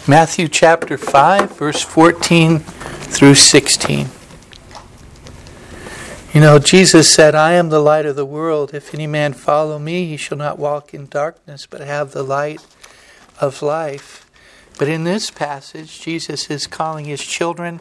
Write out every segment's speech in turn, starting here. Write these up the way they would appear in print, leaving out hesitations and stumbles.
Matthew chapter 5, verse 14 through 16. You know, Jesus said, I am the light of the world. If any man follow me, he shall not walk in darkness, but have the light of life. But in this passage, Jesus is calling his children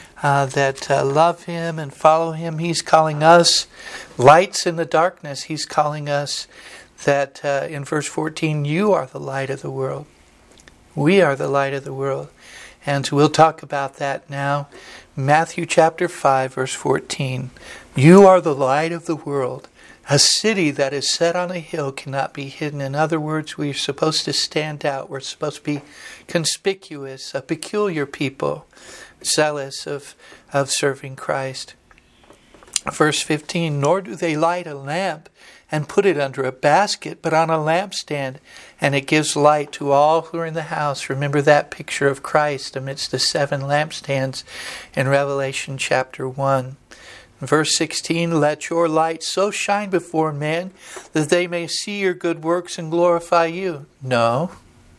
that love him and follow him. He's calling us lights in the darkness. He's calling us that in verse 14, you are the light of the world. We are the light of the world. And we'll talk about that now. Matthew chapter 5, verse 14. You are the light of the world. A city that is set on a hill cannot be hidden. In other words, we're supposed to stand out. We're supposed to be conspicuous, a peculiar people, zealous of serving Christ. Verse 15, nor do they light a lamp and put it under a basket, but on a lampstand, and it gives light to all who are in the house. Remember that picture of Christ amidst the 7 lampstands in Revelation chapter 1. Verse 16, let your light so shine before men that they may see your good works and glorify you. No,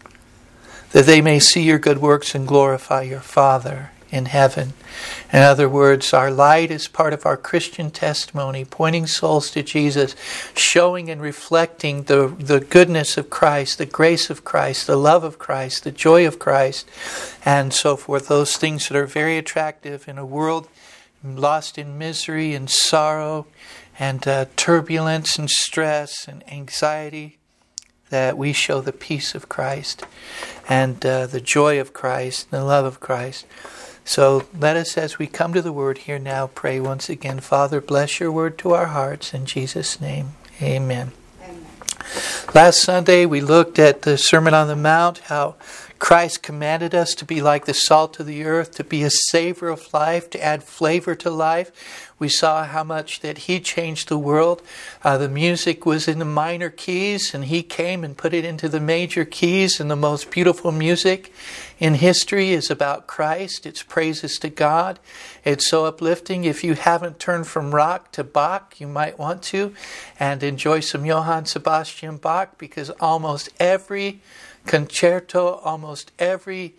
that they may see your good works and glorify your Father in heaven. In other words, our light is part of our Christian testimony, pointing souls to Jesus, showing and reflecting the goodness of Christ, the grace of Christ, the love of Christ, the joy of Christ, and so forth. Those things that are very attractive in a world lost in misery and sorrow and turbulence and stress and anxiety, that we show the peace of Christ and the joy of Christ and the love of Christ. So let us, as we come to the Word here now, pray once again. Father, bless your Word to our hearts. In Jesus' name, amen. Amen. Last Sunday we looked at the Sermon on the Mount, how Christ commanded us to be like the salt of the earth, to be a savor of life, to add flavor to life. We saw how much that He changed the world. The music was in the minor keys, and He came and put it into the major keys. And the most beautiful music in history is about Christ. It's praises to God. It's so uplifting. If you haven't turned from rock to Bach, you might want to, and enjoy some Johann Sebastian Bach, because almost every concerto, almost everything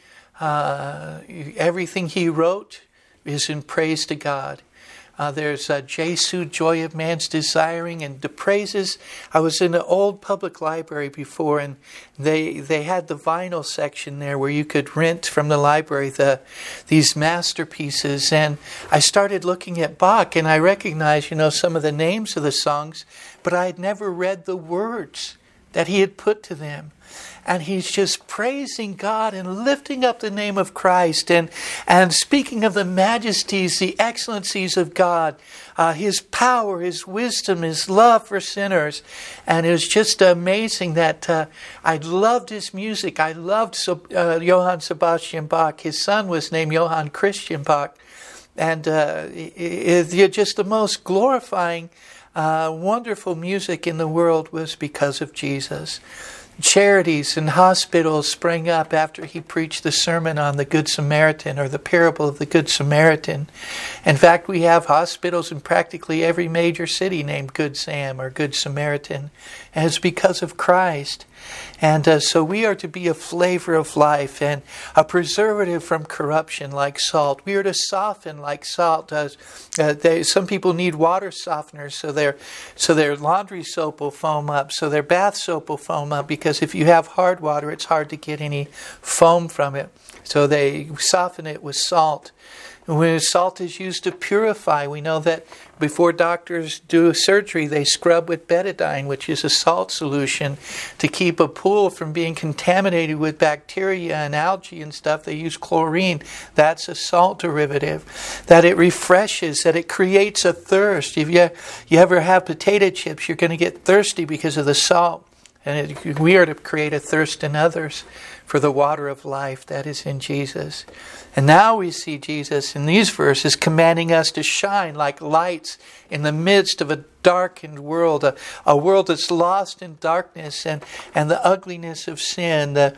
he wrote is in praise to God. There's Jesu, joy of man's desiring, and the praises. I was in an old public library before, and they had the vinyl section there where you could rent from the library these masterpieces. And I started looking at Bach, and I recognized, some of the names of the songs, but I had never read the words that he had put to them. And he's just praising God and lifting up the name of Christ and speaking of the majesties, the excellencies of God, His power, His wisdom, His love for sinners. And it was just amazing that I loved his music. I loved Johann Sebastian Bach. His son was named Johann Christian Bach. And it's just the most glorifying, wonderful music in the world was because of Jesus. Charities and hospitals sprang up after he preached the sermon on the Good Samaritan, or the parable of the Good Samaritan. In fact, we have hospitals in practically every major city named Good Sam or Good Samaritan. And it's because of Christ. And so we are to be a flavor of life and a preservative from corruption like salt. We are to soften like salt. Some people need water softeners, so their laundry soap will foam up, so their bath soap will foam up, because if you have hard water, it's hard to get any foam from it. So they soften it with salt. When salt is used to purify, we know that before doctors do surgery, they scrub with betadine, which is a salt solution, to keep a pool from being contaminated with bacteria and algae and stuff. They use chlorine. That's a salt derivative. That it refreshes, that it creates a thirst. If you ever have potato chips, you're going to get thirsty because of the salt. And we are to create a thirst in others for the water of life that is in Jesus. And now we see Jesus in these verses commanding us to shine like lights in the midst of a darkened world, a world that's lost in darkness and the ugliness of sin, the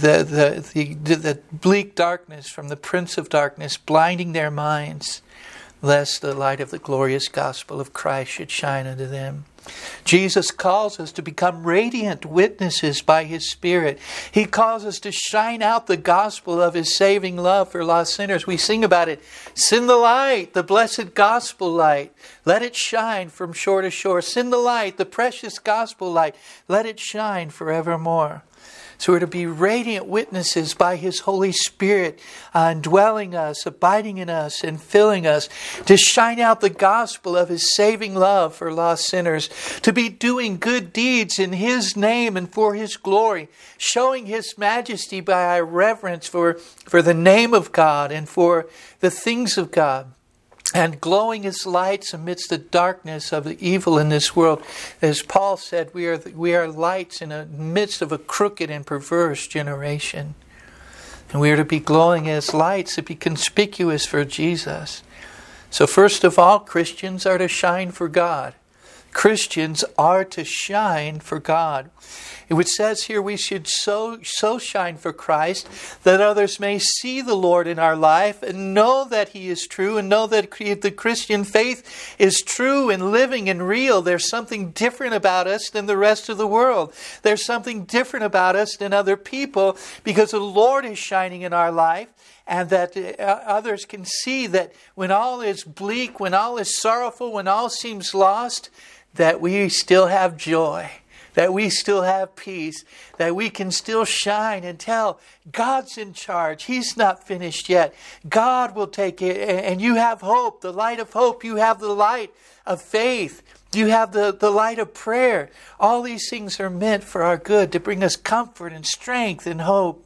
bleak darkness from the Prince of Darkness blinding their minds. lest the light of the glorious gospel of Christ should shine unto them. Jesus calls us to become radiant witnesses by His Spirit. He calls us to shine out the gospel of His saving love for lost sinners. We sing about it. Send the light, the blessed gospel light. Let it shine from shore to shore. Send the light, the precious gospel light. Let it shine forevermore. So we're to be radiant witnesses by His Holy Spirit indwelling us, abiding in us, and filling us, to shine out the gospel of His saving love for lost sinners, to be doing good deeds in His name and for His glory, showing His majesty by our reverence for the name of God and for the things of God, and glowing as lights amidst the darkness of the evil in this world. As Paul said, we are lights in the midst of a crooked and perverse generation. And we are to be glowing as lights, to be conspicuous for Jesus. So first of all, Christians are to shine for God. Christians are to shine for God. It says here we should so shine for Christ that others may see the Lord in our life and know that He is true, and know that the Christian faith is true and living and real. There's something different about us than the rest of the world. There's something different about us than other people because the Lord is shining in our life. And that others can see that when all is bleak, when all is sorrowful, when all seems lost, that we still have joy, that we still have peace, that we can still shine and tell God's in charge. He's not finished yet. God will take it. And you have hope, the light of hope. You have the light of faith. You have the light of prayer. All these things are meant for our good, to bring us comfort and strength and hope.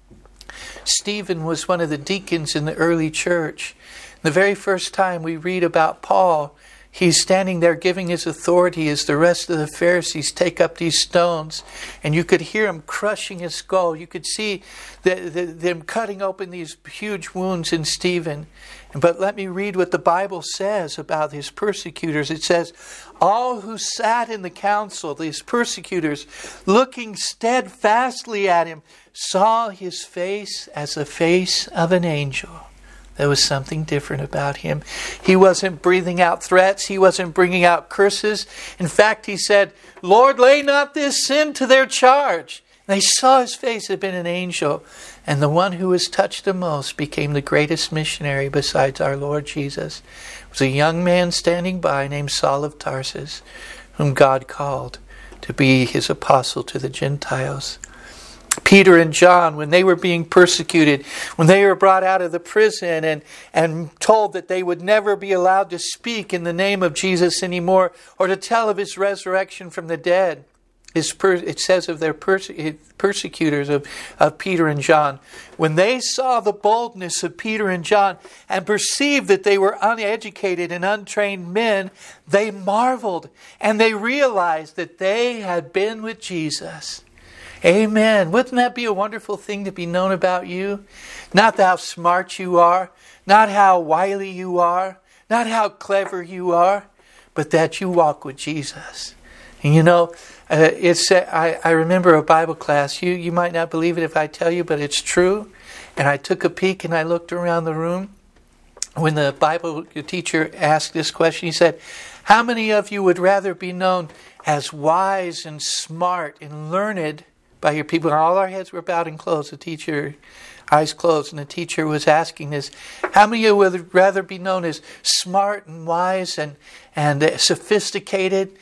Stephen was one of the deacons in the early church. The very first time we read about Paul, he's standing there giving his authority as the rest of the Pharisees take up these stones. And you could hear him crushing his skull. You could see them cutting open these huge wounds in Stephen. But let me read what the Bible says about his persecutors. It says, all who sat in the council, these persecutors, looking steadfastly at him, saw his face as the face of an angel. There was something different about him. He wasn't breathing out threats. He wasn't bringing out curses. In fact, he said, Lord, lay not this sin to their charge. They saw his face had been an angel. And the one who was touched the most became the greatest missionary besides our Lord Jesus. It was a young man standing by named Saul of Tarsus, whom God called to be His apostle to the Gentiles. Peter and John, when they were being persecuted, when they were brought out of the prison and told that they would never be allowed to speak in the name of Jesus anymore or to tell of His resurrection from the dead, it says of their persecutors of Peter and John, when they saw the boldness of Peter and John and perceived that they were uneducated and untrained men, they marveled and they realized that they had been with Jesus. Amen. Wouldn't that be a wonderful thing to be known about you? Not how smart you are, not how wily you are, not how clever you are, but that you walk with Jesus. And you know, I remember a Bible class. You might not believe it if I tell you, but it's true. And I took a peek and I looked around the room. When the Bible teacher asked this question, he said, how many of you would rather be known as wise and smart and learned by your people? And all our heads were bowed and closed. The teacher, eyes closed, and the teacher was asking this. How many of you would rather be known as smart and wise and sophisticated?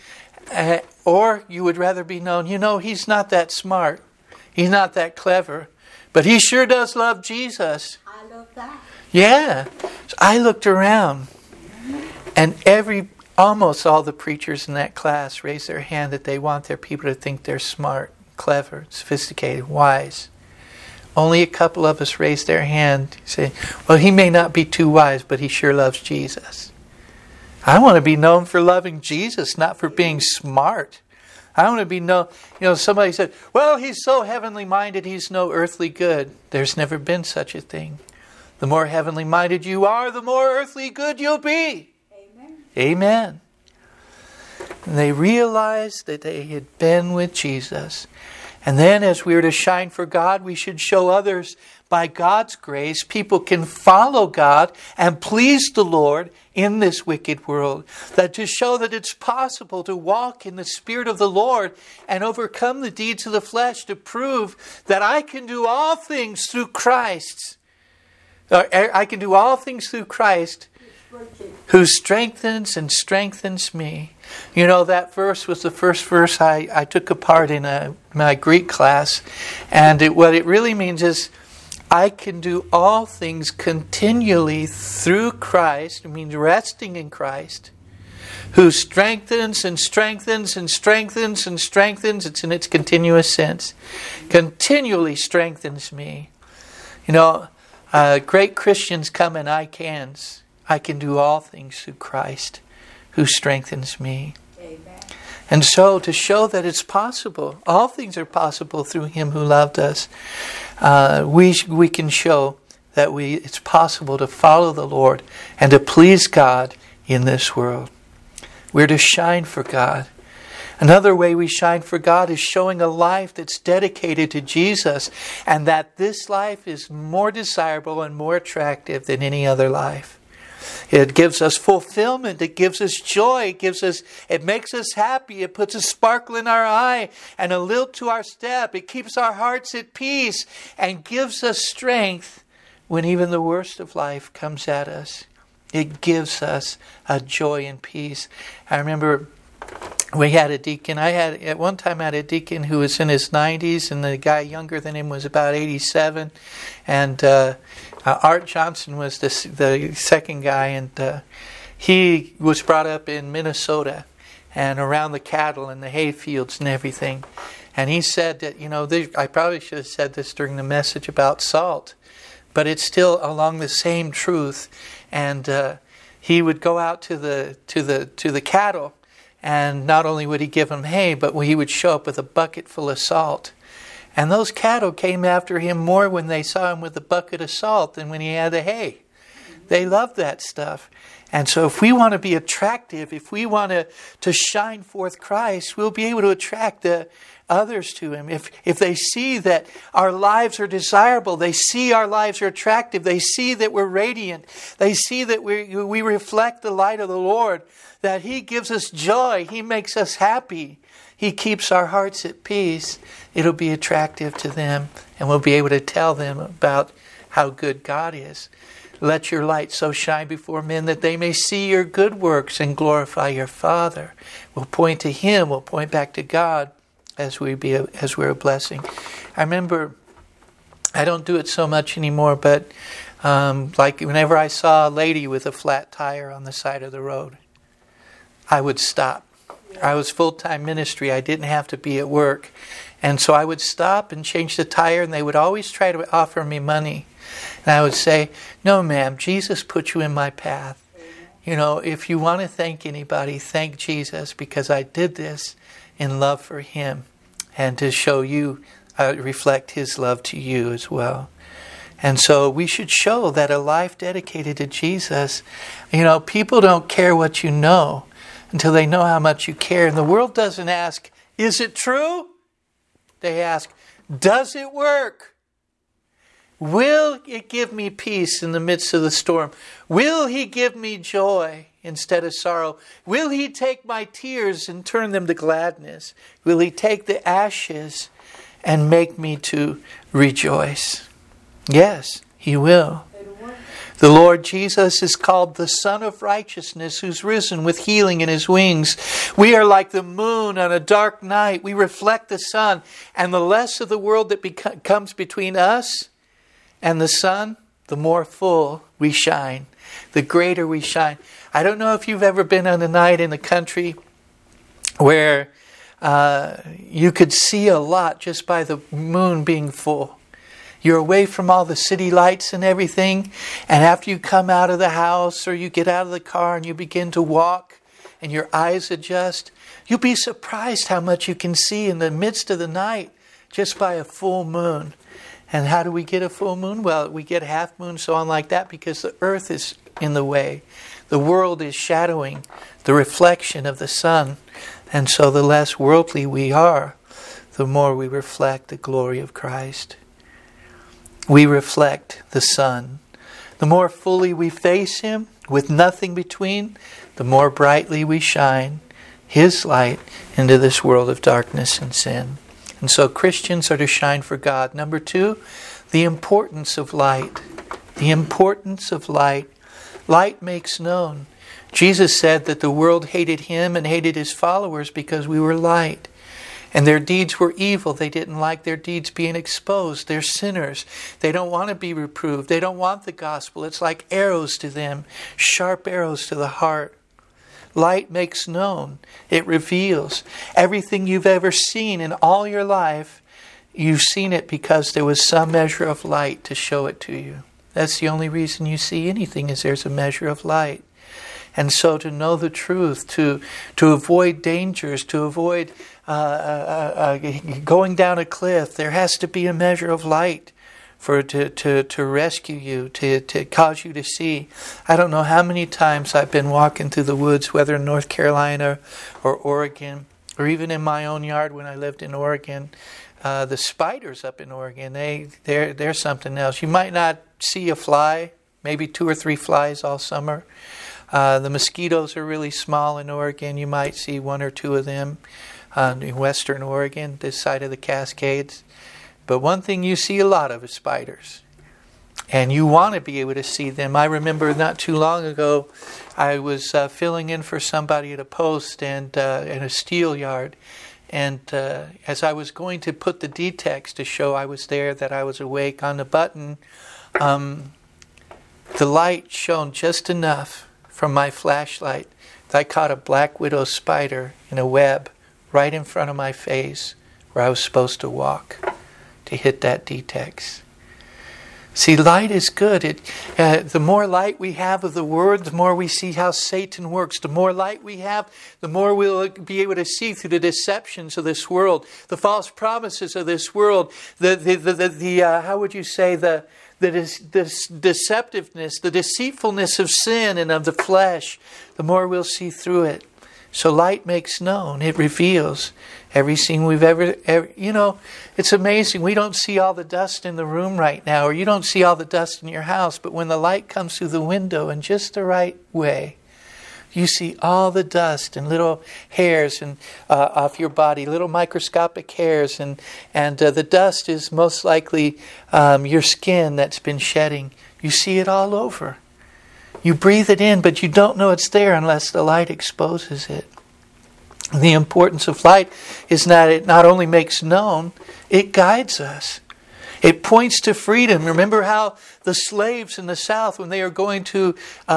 Or you would rather be known, he's not that smart. He's not that clever. But he sure does love Jesus. I love that. Yeah. So I looked around, and almost all the preachers in that class raised their hand that they want their people to think they're smart, clever, sophisticated, wise. Only a couple of us raised their hand saying, well, he may not be too wise, but he sure loves Jesus. I want to be known for loving Jesus, not for being smart. I want to be known. Somebody said, well, he's so heavenly minded, he's no earthly good. There's never been such a thing. The more heavenly minded you are, the more earthly good you'll be. Amen. Amen. And they realized that they had been with Jesus. And then as we are to shine for God, we should show others by God's grace, people can follow God and please the Lord in this wicked world. That to show that it's possible to walk in the Spirit of the Lord and overcome the deeds of the flesh, to prove that I can do all things through Christ. I can do all things through Christ who strengthens and strengthens me. You know, that verse was the first verse I took apart in my Greek class. And what it really means is, I can do all things continually through Christ. It means resting in Christ, who strengthens and strengthens and strengthens and strengthens. It's in its continuous sense. Continually strengthens me. You know, great Christians come in I cans. I can do all things through Christ, who strengthens me. Amen. And so to show that it's possible, all things are possible through Him who loved us. We can show that it's possible to follow the Lord and to please God in this world. We're to shine for God. Another way we shine for God is showing a life that's dedicated to Jesus, and that this life is more desirable and more attractive than any other life. It gives us fulfillment. It gives us joy. It makes us happy. It puts a sparkle in our eye and a lilt to our step. It keeps our hearts at peace and gives us strength when even the worst of life comes at us. It gives us a joy and peace. I remember we had a deacon. At one time I had a deacon who was in his 90s, and the guy younger than him was about 87. And Art Johnson was the second guy, and he was brought up in Minnesota and around the cattle and the hay fields and everything. And he said that, you know, I probably should have said this during the message about salt, but it's still along the same truth. And he would go out to the cattle, and not only would he give them hay, but he would show up with a bucket full of salt. And those cattle came after him more when they saw him with a bucket of salt than when he had the hay. They loved that stuff. And so if we want to be attractive, if we want to shine forth Christ, we'll be able to attract the others to Him. If they see that our lives are desirable, they see our lives are attractive, they see that we're radiant, they see that we reflect the light of the Lord, that He gives us joy, He makes us happy, He keeps our hearts at peace, it'll be attractive to them, and we'll be able to tell them about how good God is. Let your light so shine before men that they may see your good works and glorify your Father. We'll point to Him, we'll point back to God as we're a blessing. I remember, I don't do it so much anymore, but like whenever I saw a lady with a flat tire on the side of the road, I would stop. I was full-time ministry. I didn't have to be at work. And so I would stop and change the tire, and they would always try to offer me money. And I would say, no, ma'am, Jesus put you in my path. You know, if you want to thank anybody, thank Jesus, because I did this in love for Him and to show you, reflect His love to you as well. And so we should show that a life dedicated to Jesus, you know, people don't care what you know until they know how much you care. And the world doesn't ask, is it true? They ask, does it work? Will it give me peace in the midst of the storm? Will He give me joy instead of sorrow? Will He take my tears and turn them to gladness? Will He take the ashes and make me to rejoice? Yes, He will. The Lord Jesus is called the Son of Righteousness, who's risen with healing in His wings. We are like the moon on a dark night. We reflect the sun, and the less of the world that comes between us and the sun, the more full we shine, the greater we shine. I don't know if you've ever been on a night in the country where you could see a lot just by the moon being full. You're away from all the city lights and everything, and after you come out of the house or you get out of the car and you begin to walk and your eyes adjust, you'll be surprised how much you can see in the midst of the night just by a full moon. And how do we get a full moon? Well, we get a half moon, so on like that, because the earth is in the way. The world is shadowing the reflection of the sun. And so the less worldly we are, the more we reflect the glory of Christ. We reflect the Son. The more fully we face Him, with nothing between, the more brightly we shine His light into this world of darkness and sin. And so Christians are to shine for God. Number 2, the importance of light. The importance of light. Light makes known. Jesus said that the world hated Him and hated His followers because we were light. And their deeds were evil. They didn't like their deeds being exposed. They're sinners. They don't want to be reproved. They don't want the gospel. It's like arrows to them, sharp arrows to the heart. Light makes known. It reveals. Everything you've ever seen in all your life, you've seen it because there was some measure of light to show it to you. That's the only reason you see anything, is there's a measure of light. And so to know the truth, to avoid dangers, to avoid going down a cliff, there has to be a measure of light to rescue you, to cause you to see. I don't know how many times I've been walking through the woods, whether in North Carolina or Oregon, or even in my own yard when I lived in Oregon. The spiders up in Oregon, they're something else. You might not see a fly, maybe 2 or 3 flies all summer. The mosquitoes are really small in Oregon. You might see 1 or 2 of them in western Oregon, this side of the Cascades. But one thing you see a lot of is spiders. And you want to be able to see them. I remember not too long ago, I was filling in for somebody at a post and in a steel yard. And as I was going to put the D-text to show I was there, that I was awake, on the button, the light shone just enough from my flashlight that I caught a black widow spider in a web right in front of my face where I was supposed to walk to hit that D-text. See, light is good. The more light we have of the Word, the more we see how Satan works. The more light we have, the more we'll be able to see through the deceptions of this world, the false promises of this world, how would you say, the deceptiveness, the deceitfulness of sin and of the flesh. The more we'll see through it. So light makes known. It reveals everything we've ever, it's amazing. We don't see all the dust in the room right now, or you don't see all the dust in your house, but when the light comes through the window in just the right way, you see all the dust and little hairs and off your body, little microscopic hairs, and the dust is most likely your skin that's been shedding. You see it all over. You breathe it in, but you don't know it's there unless the light exposes it. And the importance of light is that it not only makes known, it guides us. It points to freedom. Remember how the slaves in the South, when they are going to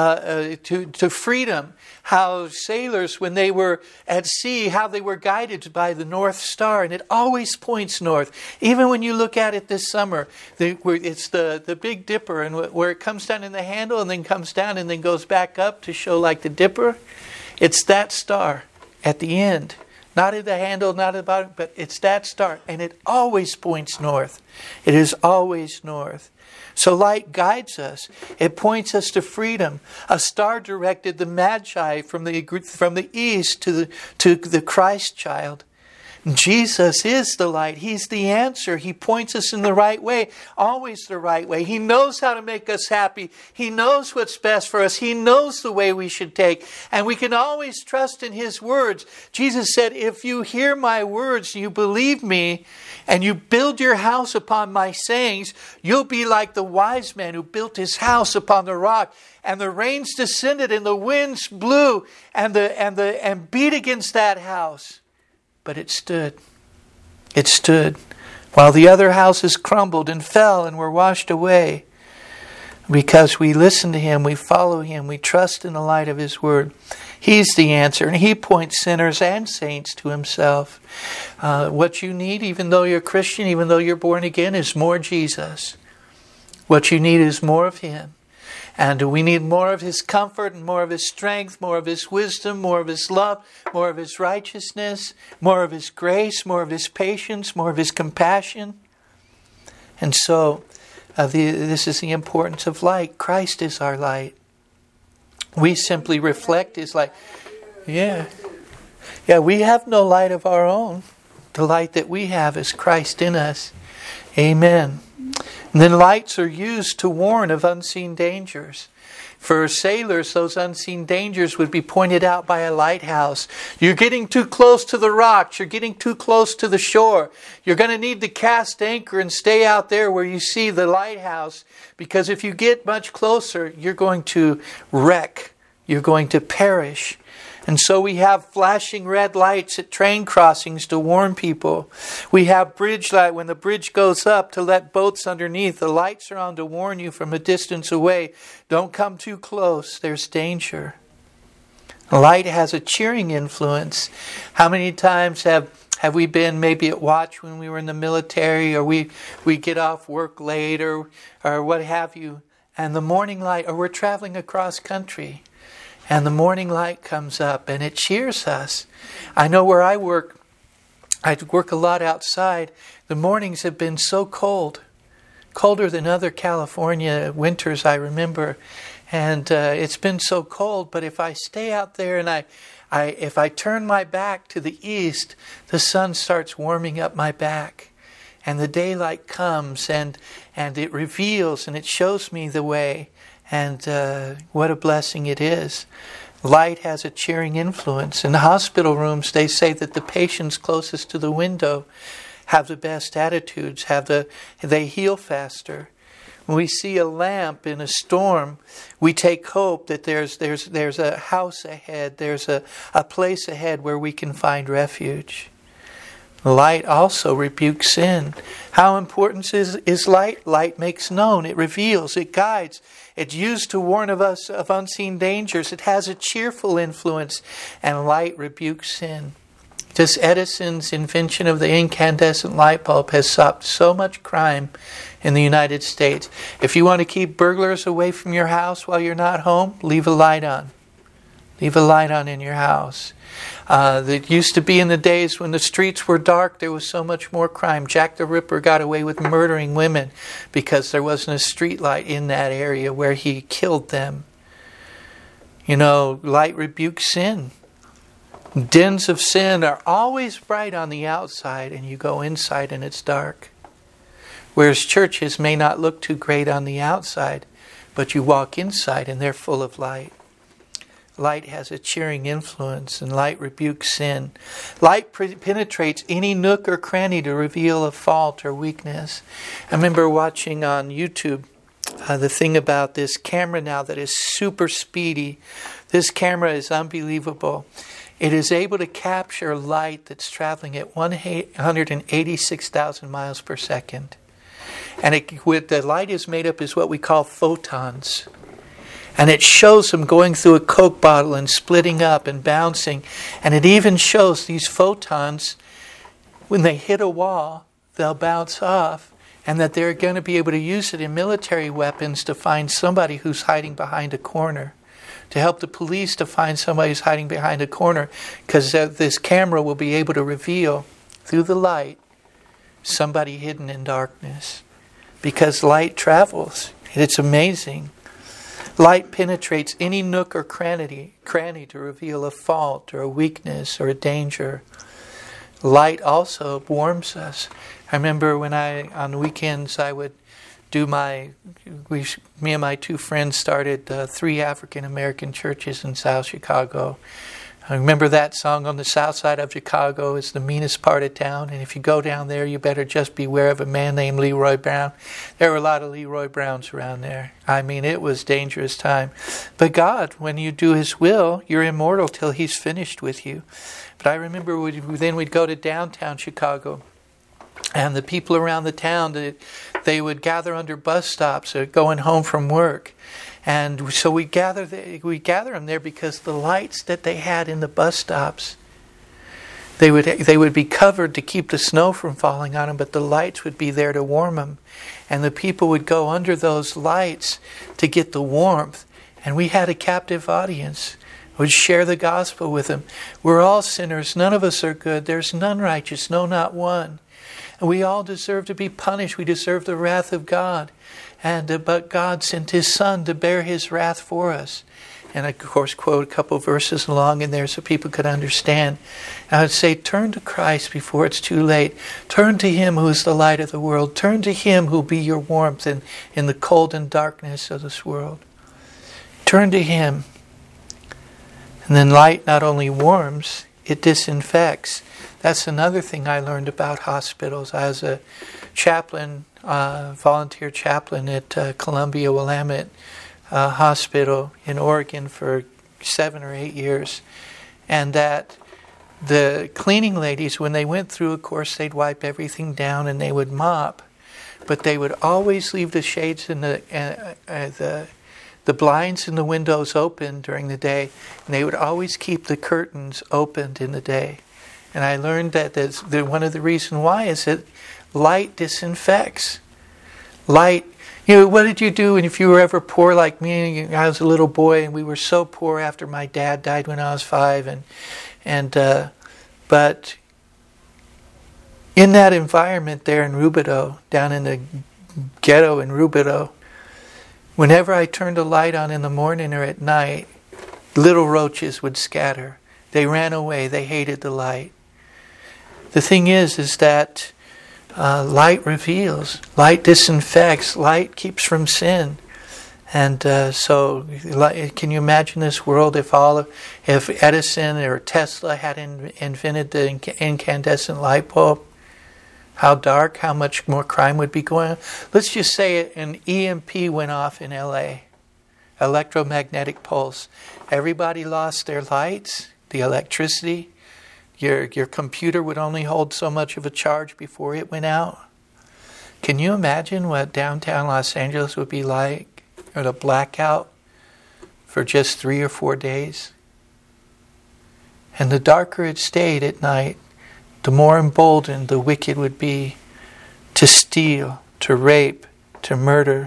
freedom, how sailors, when they were at sea, how they were guided by the North Star, and it always points north. Even when you look at it this summer, it's the Big Dipper, and where it comes down in the handle and then comes down and then goes back up to show like the Dipper. It's that star at the end. Not at the handle, not at the bottom, but it's that star. And it always points north. It is always north. So light guides us. It points us to freedom. A star directed the Magi from the east to the Christ child. Jesus is the light. He's the answer. He points us in the right way, always the right way. He knows how to make us happy. He knows what's best for us. He knows the way we should take. And we can always trust in His words. Jesus said, if you hear my words, you believe me, and you build your house upon my sayings, you'll be like the wise man who built his house upon the rock. And the rains descended and the winds blew and beat against that house. But it stood. It stood. While the other houses crumbled and fell and were washed away. Because we listen to Him, we follow Him, we trust in the light of His Word. He's the answer, and He points sinners and saints to Himself. What you need, even though you're Christian, even though you're born again, is more Jesus. What you need is more of Him. And we need more of His comfort and more of His strength, more of His wisdom, more of His love, more of His righteousness, more of His grace, more of His patience, more of His compassion. And so, this is the importance of light. Christ is our light. We simply reflect His light. Yeah, we have no light of our own. The light that we have is Christ in us. Amen. And then lights are used to warn of unseen dangers. For sailors, those unseen dangers would be pointed out by a lighthouse. You're getting too close to the rocks. You're getting too close to the shore. You're going to need to cast anchor and stay out there where you see the lighthouse. Because if you get much closer, you're going to wreck. You're going to perish. And so we have flashing red lights at train crossings to warn people. We have bridge light when the bridge goes up to let boats underneath. The lights are on to warn you from a distance away. Don't come too close. There's danger. Light has a cheering influence. How many times have we been maybe at watch when we were in the military, or we get off work late, or what have you, and the morning light, or we're traveling across country, and the morning light comes up and it cheers us. I know where I work a lot outside. The mornings have been so cold, colder than other California winters I remember. And it's been so cold, but if I stay out there and if I turn my back to the east, the sun starts warming up my back. And the daylight comes and it reveals and it shows me the way. And what a blessing it is. Light has a cheering influence. In the hospital rooms, they say that the patients closest to the window have the best attitudes, they heal faster. When we see a lamp in a storm, we take hope that there's a house ahead, there's a place ahead where we can find refuge. Light also rebukes sin. How important is light? Light makes known. It reveals. It guides. It's used to warn of us of unseen dangers. It has a cheerful influence. And light rebukes sin. Just Edison's invention of the incandescent light bulb has stopped so much crime in the United States. If you want to keep burglars away from your house while you're not home, leave a light on. Leave a light on in your house. That used to be in the days when the streets were dark, there was so much more crime. Jack the Ripper got away with murdering women because there wasn't a street light in that area where he killed them. You know, light rebukes sin. Dens of sin are always bright on the outside, and you go inside and it's dark. Whereas churches may not look too great on the outside, but you walk inside and they're full of light. Light has a cheering influence, and light rebukes sin. Light penetrates any nook or cranny to reveal a fault or weakness. I remember watching on YouTube the thing about this camera now that is super speedy. This camera is unbelievable. It is able to capture light that's traveling at 186,000 miles per second. And the light is made up is what we call photons. And it shows them going through a Coke bottle and splitting up and bouncing. And it even shows these photons, when they hit a wall, they'll bounce off. And that they're going to be able to use it in military weapons to find somebody who's hiding behind a corner. To help the police to find somebody who's hiding behind a corner. Because this camera will be able to reveal, through the light, somebody hidden in darkness. Because light travels. It's amazing. Light penetrates any nook or cranny to reveal a fault or a weakness or a danger. Light also warms us. I remember when on weekends I would do me and my two friends started 3 African American churches in South Chicago. I remember that song, On the South Side of Chicago is the meanest part of town, and if you go down there, you better just beware of a man named Leroy Brown. There were a lot of Leroy Browns around there. I mean, it was dangerous time. But God, when you do His will, you're immortal till He's finished with you. But I remember we'd go to downtown Chicago, and the people around the town, they would gather under bus stops or going home from work. And so we gather them there because the lights that they had in the bus stops, they would be covered to keep the snow from falling on them, but the lights would be there to warm them. And the people would go under those lights to get the warmth. And we had a captive audience. Would share the gospel with them. We're all sinners. None of us are good. There's none righteous. No, not one. And we all deserve to be punished. We deserve the wrath of God. But God sent His Son to bear His wrath for us. and I, of course, quote a couple verses along in there so people could understand. And I would say, turn to Christ before it's too late. Turn to Him who is the light of the world. Turn to Him who will be your warmth in the cold and darkness of this world. Turn to Him. And then light not only warms, it disinfects. That's another thing I learned about hospitals. I was a chaplain, volunteer chaplain at Columbia Willamette Hospital in Oregon for 7 or 8 years. And that the cleaning ladies, when they went through, of course, they'd wipe everything down and they would mop. But they would always leave the shades and the blinds and the windows open during the day. And they would always keep the curtains opened in the day. And I learned that one of the reasons why is that light disinfects. Light, what did you do if you were ever poor like me? I was a little boy and we were so poor after my dad died when I was 5. But in that environment there in Rubidoux, down in the ghetto in Rubidoux, whenever I turned a light on in the morning or at night, little roaches would scatter. They ran away. They hated the light. The thing is that light reveals, light disinfects, light keeps from sin. And so can you imagine this world if Edison or Tesla had invented the incandescent light bulb? How dark, how much more crime would be going on? Let's just say an EMP went off in LA, electromagnetic pulse. Everybody lost their lights, the electricity. Your computer would only hold so much of a charge before it went out. Can you imagine what downtown Los Angeles would be like, or the blackout for just 3 or 4 days? And the darker it stayed at night, the more emboldened the wicked would be to steal, to rape, to murder.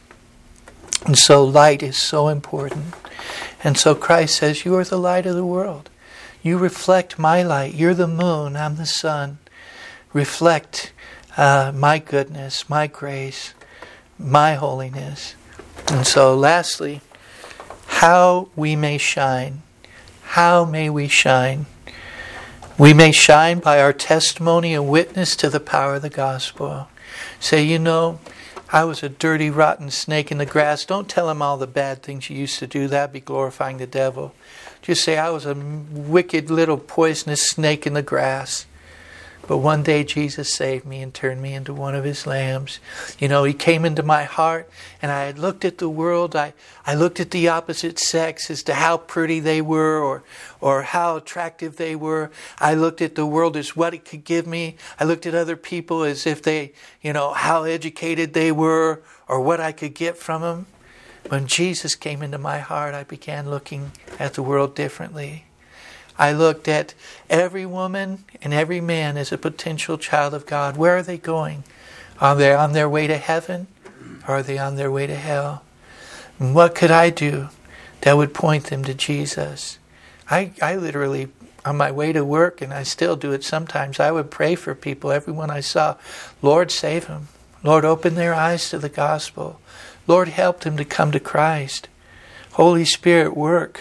And so light is so important. And so Christ says, you are the light of the world. You reflect my light. You're the moon. I'm the sun. Reflect my goodness, my grace, my holiness. And so lastly, how we may shine. How may we shine? We may shine by our testimony and witness to the power of the gospel. Say, I was a dirty, rotten snake in the grass. Don't tell him all the bad things you used to do. That'd be glorifying the devil. Just say, I was a wicked little poisonous snake in the grass. But one day Jesus saved me and turned me into one of His lambs. He came into my heart, and I had looked at the world. I looked at the opposite sex as to how pretty they were or how attractive they were. I looked at the world as what it could give me. I looked at other people as if they, how educated they were or what I could get from them. When Jesus came into my heart, I began looking at the world differently. I looked at every woman and every man as a potential child of God. Where are they going? Are they on their way to heaven? Or are they on their way to hell? And what could I do that would point them to Jesus? I literally, on my way to work, and I still do it sometimes, I would pray for people, everyone I saw. Lord, save them. Lord, open their eyes to the gospel. Lord, help them to come to Christ. Holy Spirit, work.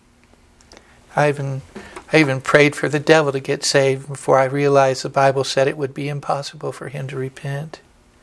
I even prayed for the devil to get saved before I realized the Bible said it would be impossible for him to repent.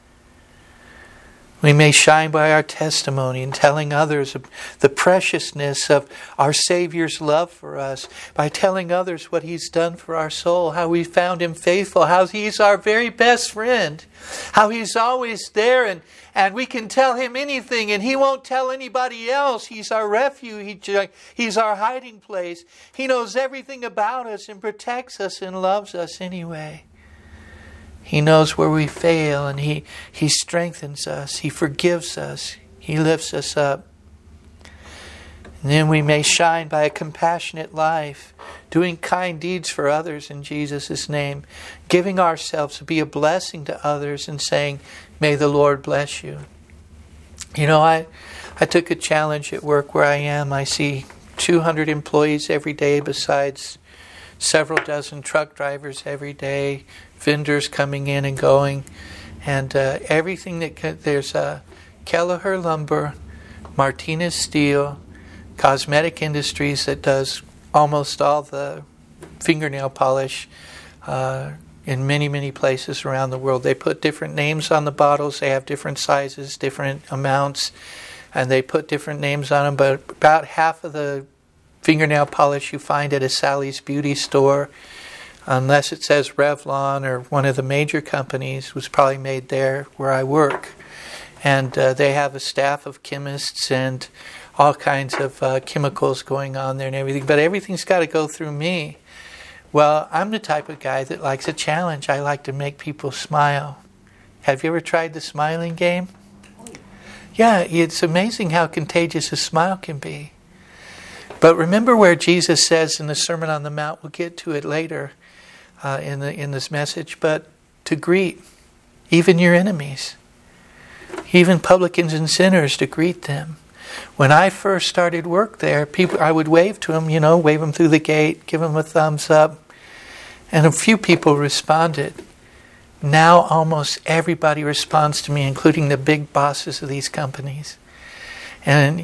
We may shine by our testimony in telling others of the preciousness of our Savior's love for us, by telling others what He's done for our soul, how we found Him faithful, how He's our very best friend, how He's always there and we can tell Him anything and He won't tell anybody else. He's our refuge. He's our hiding place. He knows everything about us and protects us and loves us anyway. He knows where we fail and He strengthens us. He forgives us. He lifts us up. And then we may shine by a compassionate life, doing kind deeds for others in Jesus' name, giving ourselves to be a blessing to others and saying, may the Lord bless you. I took a challenge at work where I am. I see 200 employees every day besides several dozen truck drivers every day, vendors coming in and going, and everything there's Kelleher Lumber, Martinez Steel, cosmetic industries that does almost all the fingernail polish in many, many places around the world. They put different names on the bottles. They have different sizes, different amounts, and they put different names on them. But about half of the fingernail polish you find at a Sally's Beauty store, unless it says Revlon or one of the major companies, was probably made there where I work. And they have a staff of chemists and all kinds of chemicals going on there and everything. But everything's got to go through me. Well, I'm the type of guy that likes a challenge. I like to make people smile. Have you ever tried the smiling game? Yeah, it's amazing how contagious a smile can be. But remember where Jesus says in the Sermon on the Mount, we'll get to it later in this message, but to greet even your enemies, even publicans and sinners, to greet them. When I first started work there, I would wave to them, wave them through the gate, give them a thumbs up. And a few people responded. Now almost everybody responds to me, including the big bosses of these companies. And,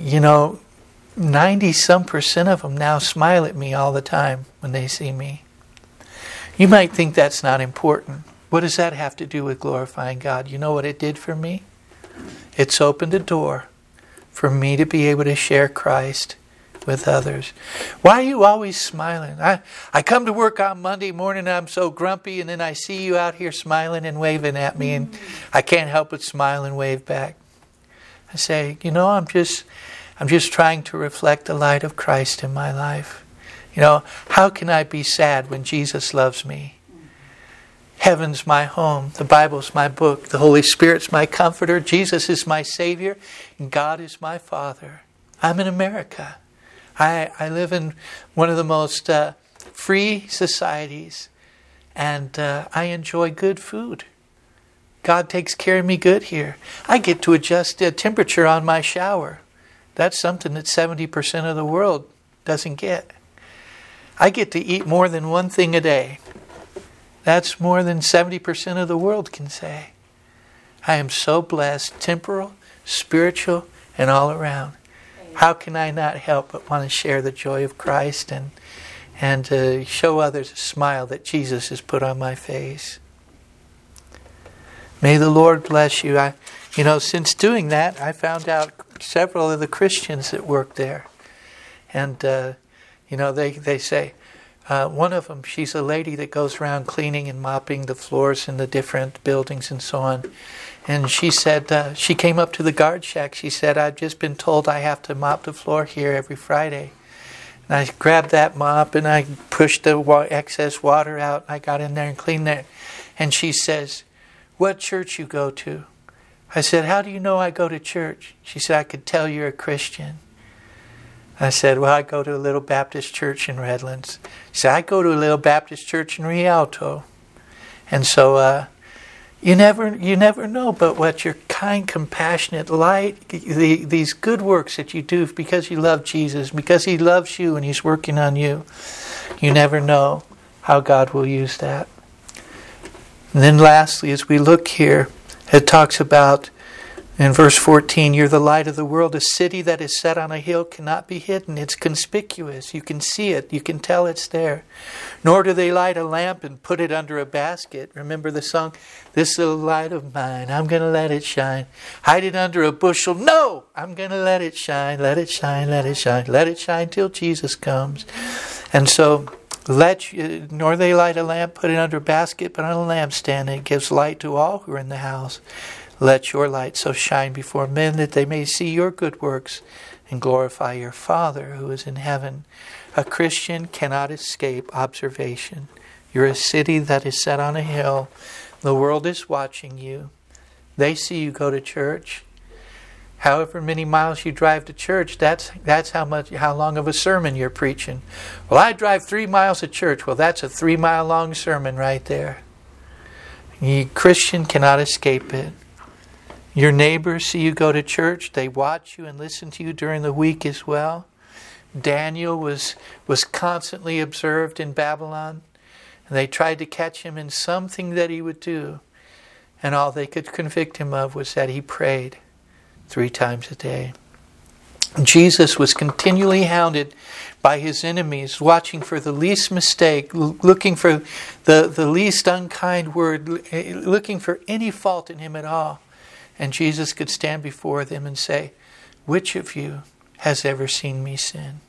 90-some% of them now smile at me all the time when they see me. You might think that's not important. What does that have to do with glorifying God? You know what it did for me? It's opened a door for me to be able to share Christ with others. Why are you always smiling? I come to work on Monday morning and I'm so grumpy, and then I see you out here smiling and waving at me, and I can't help but smile and wave back. I say, I'm just trying to reflect the light of Christ in my life. How can I be sad when Jesus loves me? Heaven's my home. The Bible's my book. The Holy Spirit's my comforter. Jesus is my Savior. And God is my Father. I'm in America. I live in one of the most free societies. And I enjoy good food. God takes care of me good here. I get to adjust the temperature on my shower. That's something that 70% of the world doesn't get. I get to eat more than one thing a day. That's more than 70% of the world can say. I am so blessed, temporal, spiritual, and all around. How can I not help but want to share the joy of Christ and to show others a smile that Jesus has put on my face? May the Lord bless you. Since doing that, I found out several of the Christians that work there. And, they say, one of them, she's a lady that goes around cleaning and mopping the floors in the different buildings and so on. And she said, she came up to the guard shack. She said, I've just been told I have to mop the floor here every Friday. And I grabbed that mop and I pushed the excess water out. I got in there and cleaned there. And she says, what church you go to? I said, how do you know I go to church? She said, I could tell you're a Christian. I said, well, I go to a little Baptist church in Redlands. She said, I go to a little Baptist church in Rialto. And so you never know but what your kind, compassionate light, these good works that you do because you love Jesus, because He loves you and He's working on you. You never know how God will use that. And then lastly, as we look here, it talks about, in verse 14, you're the light of the world. A city that is set on a hill cannot be hidden. It's conspicuous. You can see it. You can tell it's there. Nor do they light a lamp and put it under a basket. Remember the song, this little light of mine, I'm going to let it shine. Hide it under a bushel. No! I'm going to let it shine. Let it shine. Let it shine. Let it shine till Jesus comes. And so, nor they light a lamp, put it under a basket, but on a lampstand. It gives light to all who are in the house. Let your light so shine before men that they may see your good works and glorify your Father who is in heaven. A Christian cannot escape observation. You're a city that is set on a hill. The world is watching you. They see you go to church. However many miles you drive to church, that's how long of a sermon you're preaching. Well, I drive 3 miles to church. Well, that's a 3-mile long sermon right there. You Christian cannot escape it. Your neighbors see you go to church. They watch you and listen to you during the week as well. Daniel was constantly observed in Babylon. And they tried to catch him in something that he would do. And all they could convict him of was that he prayed 3 times a day. Jesus was continually hounded by his enemies, watching for the least mistake, looking for the least unkind word, looking for any fault in him at all. And Jesus could stand before them and say, "Which of you has ever seen me sin?"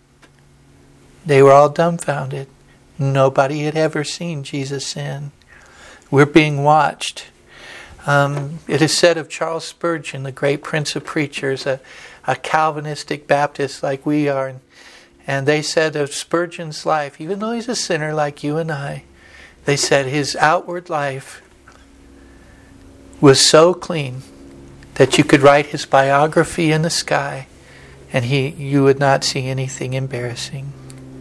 They were all dumbfounded. Nobody had ever seen Jesus sin. We're being watched. It is said of Charles Spurgeon, the great prince of preachers, a Calvinistic Baptist like we are, and they said of Spurgeon's life, even though he's a sinner like you and I, they said his outward life was so clean that you could write his biography in the sky and you would not see anything embarrassing.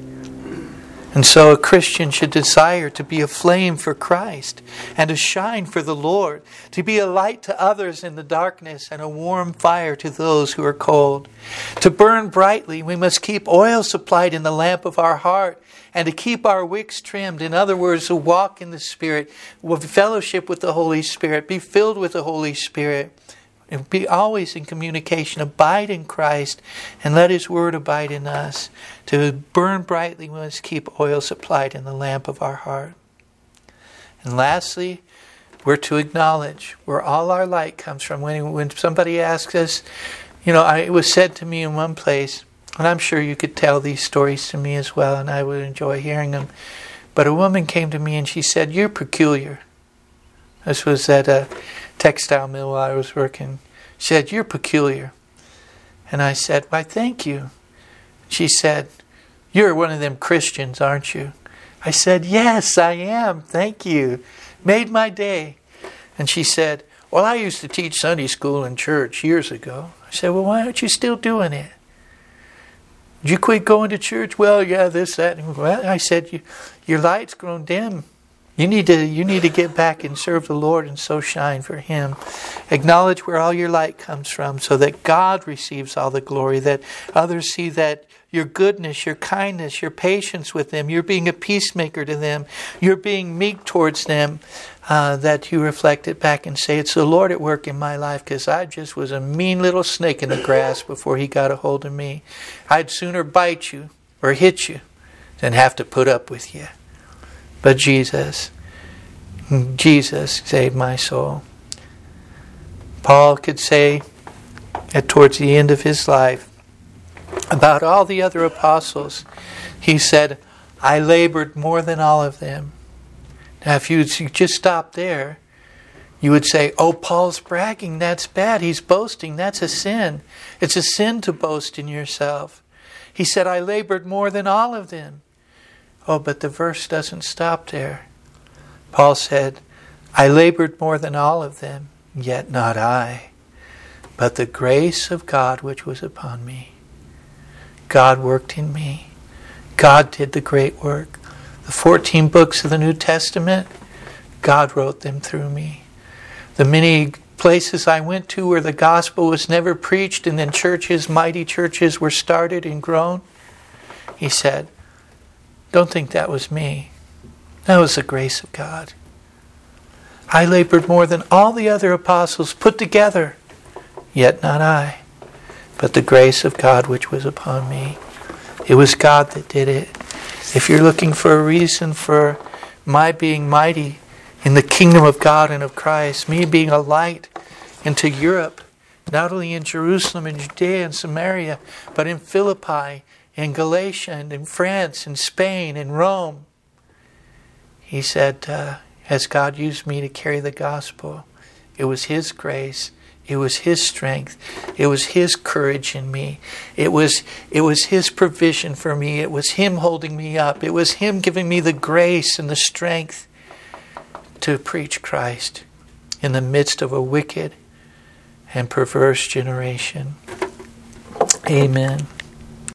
And so a Christian should desire to be a flame for Christ and to shine for the Lord, to be a light to others in the darkness and a warm fire to those who are cold. To burn brightly, we must keep oil supplied in the lamp of our heart and to keep our wicks trimmed. In other words, to walk in the Spirit, fellowship with the Holy Spirit, be filled with the Holy Spirit. And be always in communication. Abide in Christ and let His Word abide in us. To burn brightly, we must keep oil supplied in the lamp of our heart. And lastly, we're to acknowledge where all our light comes from. When somebody asks us, it was said to me in one place, and I'm sure you could tell these stories to me as well, and I would enjoy hearing them. But a woman came to me and she said, "You're peculiar." This was at a textile mill while I was working. She said, "You're peculiar." And I said, "Why, thank you." She said, "You're one of them Christians, aren't you?" I said, "Yes, I am. Thank you." Made my day. And she said, "Well, I used to teach Sunday school in church years ago." I said, "Well, why aren't you still doing it?" "Did you quit going to church?" "Well, yeah, this, that." Well, I said, your light's grown dim. You need to get back and serve the Lord and so shine for Him. Acknowledge where all your light comes from so that God receives all the glory, that others see that your goodness, your kindness, your patience with them, you're being a peacemaker to them, you're being meek towards them, that you reflect it back and say, "It's the Lord at work in my life because I just was a mean little snake in the grass before He got a hold of me. I'd sooner bite you or hit you than have to put up with you. But Jesus saved my soul." Paul could say towards the end of his life about all the other apostles, he said, "I labored more than all of them." Now if you just stop there, you would say, "Oh, Paul's bragging, that's bad. He's boasting, that's a sin. It's a sin to boast in yourself." He said, "I labored more than all of them." Oh, but the verse doesn't stop there. Paul said, "I labored more than all of them, yet not I, but the grace of God which was upon me." God worked in me. God did the great work. The 14 books of the New Testament, God wrote them through me. The many places I went to where the gospel was never preached and then mighty churches were started and grown, he said, "Don't think that was me. That was the grace of God. I labored more than all the other apostles put together, yet not I, but the grace of God which was upon me." It was God that did it. If you're looking for a reason for my being mighty in the kingdom of God and of Christ, me being a light into Europe, not only in Jerusalem and Judea and Samaria, but in Philippi, in Galatia, and in France, in Spain, in Rome. He said, as God used me to carry the gospel, it was His grace, it was His strength, it was His courage in me, it was His provision for me, it was Him holding me up, it was Him giving me the grace and the strength to preach Christ in the midst of a wicked and perverse generation. Amen.